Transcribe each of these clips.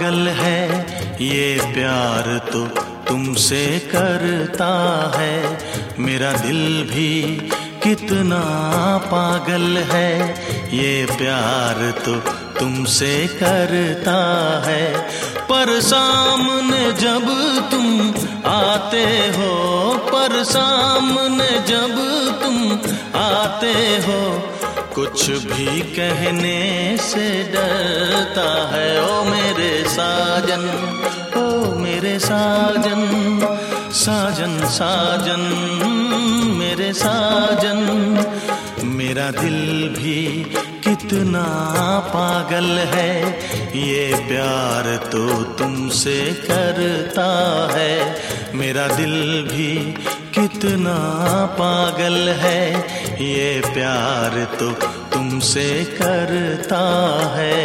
पागल है, ये प्यार तो तुमसे करता है। मेरा दिल भी कितना पागल है, ये प्यार तो तुमसे करता है। पर सामने जब तुम आते हो, पर सामने जब तुम आते हो, कुछ भी कहने से डरता है। ओ मेरे साजन, ओ मेरे साजन, साजन साजन मेरे साजन। मेरा दिल भी कितना पागल है, ये प्यार तो तुमसे करता है। मेरा दिल भी कितना पागल है, ये प्यार तो तुमसे करता है।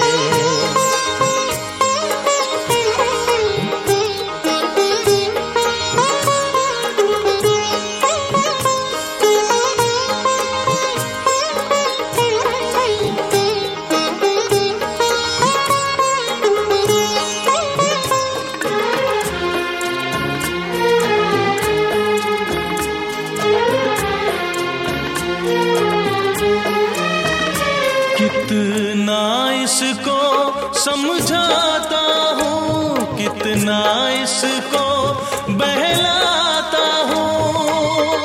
कितना इसको समझाता हूँ, कितना इसको बहलाता हूँ,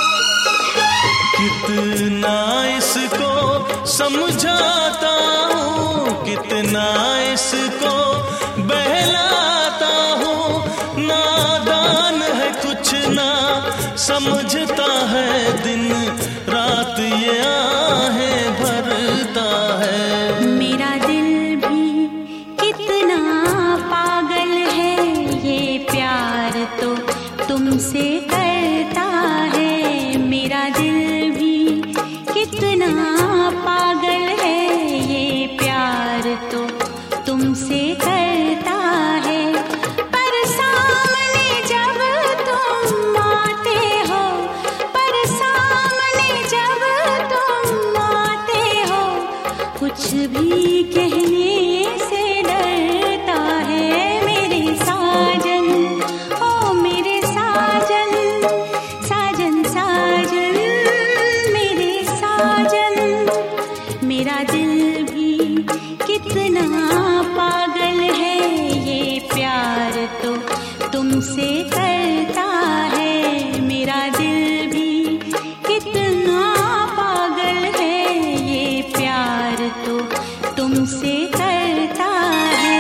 कितना इसको समझाता हूँ, कितना इसको बहलाता हूँ। नादान है कुछ ना समझता है, दिन रात ये आहें भरता है। मेरा दिल भी कितना पागल है, ये प्यार तो तुमसे करता है। मेरा दिल भी कितना पागल है, ये प्यार तो तुमसे करता है। पर सामने जब तुम आते हो, पर सामने जब तुम आते हो, कुछ भी कहने से डरता है। मेरे साजन, ओ मेरे साजन, साजन साजन मेरे साजन। मेरा दिल भी कितना पागल है, ये प्यार तो तुमसे करता है। मेरा दिल भी कितना पागल है, ये प्यार तो तुमसे करता है।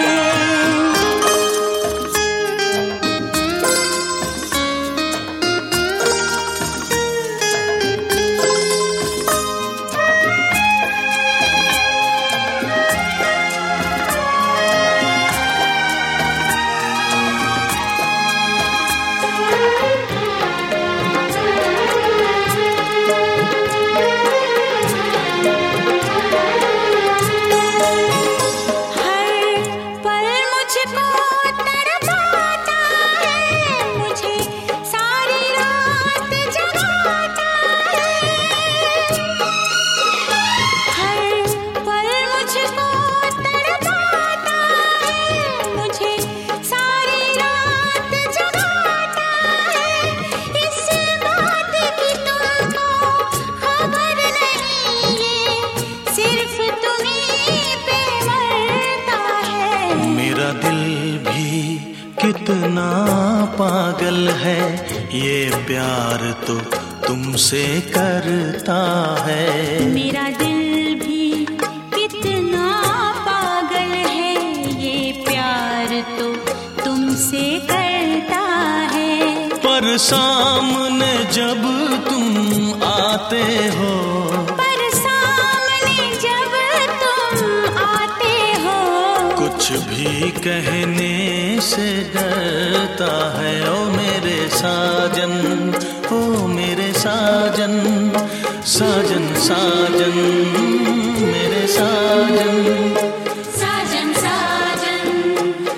कितना पागल है, ये प्यार तो तुमसे करता है। मेरा दिल भी कितना पागल है, ये प्यार तो तुमसे करता है। पर सामने जब तुम आते हो, पर सामने जब तुम आते हो, कुछ भी कहने से डरता है। ओ मेरे साजन, ओ मेरे साजन, साजन साजन मेरे साजन। साजन साजन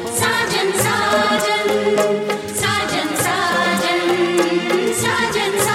साजन साजन साजन साजन साजन साजन।